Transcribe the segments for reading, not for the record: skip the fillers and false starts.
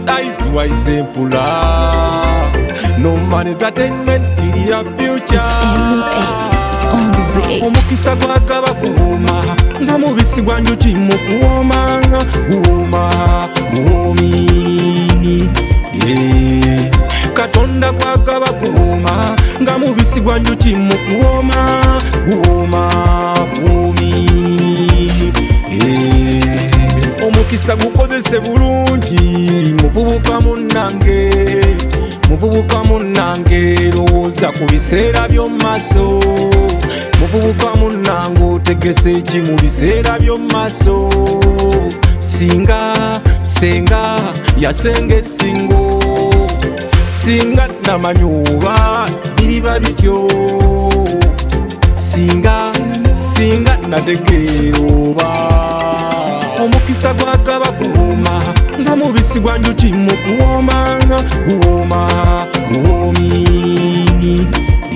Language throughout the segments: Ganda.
size wise empula. No man entertainment in your future. It's MUX on the way. Omukisa gwagaba kuwoma nga mubisi gwa njuki mu kuwoma guwoma guwomi. Katonda gwagaba kuwoma nga mubisi gwa njuki mu kuwoma guwoma guwomi. Omukisa gukozese bulungi muvubuka munnange, muvubuka munnange lowooza ku biseera by'omumaaso, muvubuka munnange otegese ki mu biseera by'omumaaso. Singa senga yasenga essingo, singa namanyi oba biriba bityo, singa singa nategeera oba omukisa gwagaba kuwoma nga mubisi gwa njuki mu kuwoma guwoma guwomi.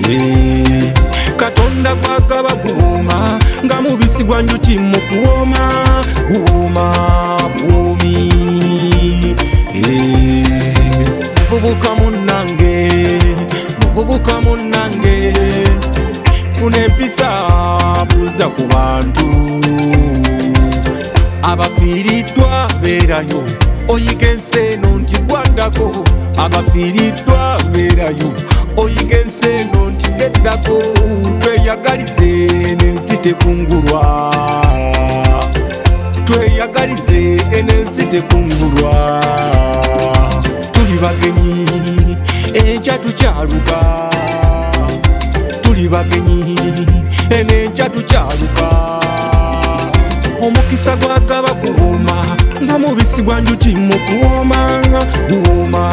Katonda gwagaba kuwoma nga mubisi gwa njuki mu kuwoma guwoma guwomi. Muvubuka munnange, muvubuka munnange, funa empisa buuza ku bantu abafiiriddwa beerayo, oyiga ensi eno nti gwaddako. Abafiiriddwa beerayo, oyiga ensi eno nti geddako. Tweyagalize n'ensi tekungulwa, tweyagalize n'ensi tekungulwa. Tuli bagenyi enkya tukyaluka, tuli bagenyi n'enkya tukyaluka. Omukisa gwagaba kuwoma nga mubisi gwa njuki mu kuwoma guwoma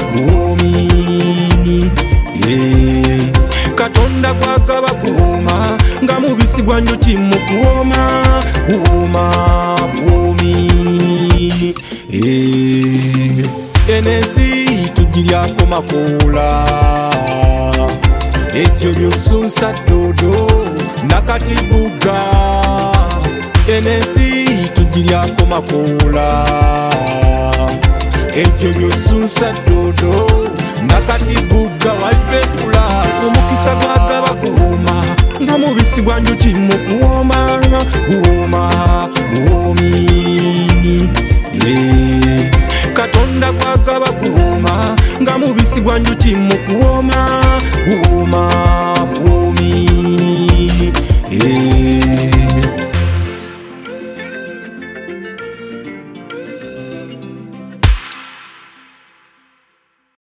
guwomi. Katonda gwagaba kuwoma nga mubisi gwa njuki mu kuwoma guwoma guwomi. Enensi tugiryako makoola, ekyo by'osunsa doodo nakati bugga. Enensi tugiryako makoola, ekyo by'osunsa doodo nakati bugga wazze kula. Omukisa gwagaba kuwoma nga mubisi gwa njuki mu kuwoma guwoma guwomi. Katonda gwagaba kuwoma nga mubisi gwa njuki mu kuwoma guwoma